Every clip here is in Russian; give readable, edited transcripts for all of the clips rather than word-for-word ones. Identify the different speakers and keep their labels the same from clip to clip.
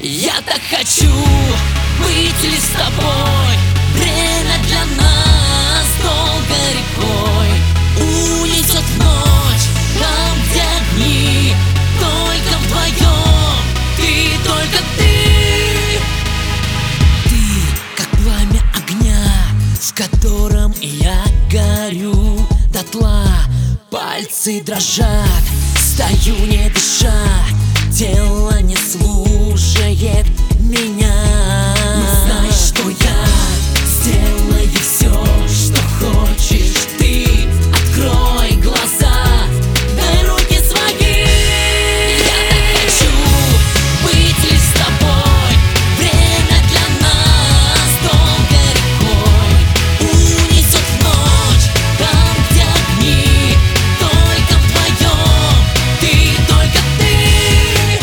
Speaker 1: Я так хочу быть лишь с тобой. Время для нас долго рекой унесет в ночь, там, где огни, только вдвоем, ты, только ты. Ты, как пламя огня, в котором я горю дотла. Пальцы дрожат, стою не дыша, тело не слушает меня. Но знай, что я сделаю все, что хочешь ты. Открой глаза, дай руки свои. Я так хочу быть лишь с тобой. Время для нас долго рекой унесет в ночь, там, где огни, только вдвоем, ты, только ты.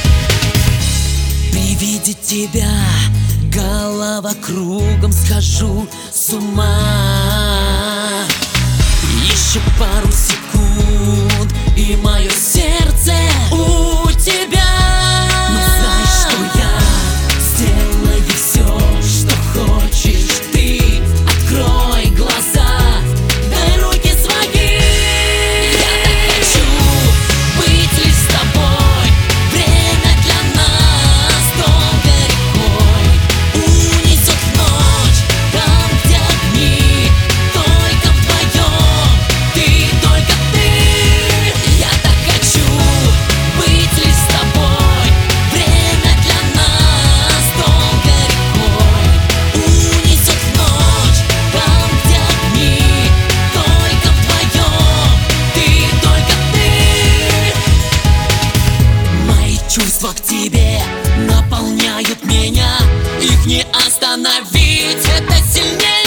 Speaker 1: При виде тебя голова кругом, схожу с ума. Еще пару секунд, и мое сердце у тебя. Но знай, что я сделаю все, что хочешь ты. Открой глаза, дай руки свои. Я так хочу быть лишь с тобой. Время для нас долго рекой унесет в ночь, там, где огни, только вдвоем, ты, только ты. Я так хочу быть лишь с тобой. Время для нас долго рекой унесет в ночь, там, где огни, только вдвоем, ты, только ты. Мои чувства к тебе наполняют меня, их не остановить, это сильнее.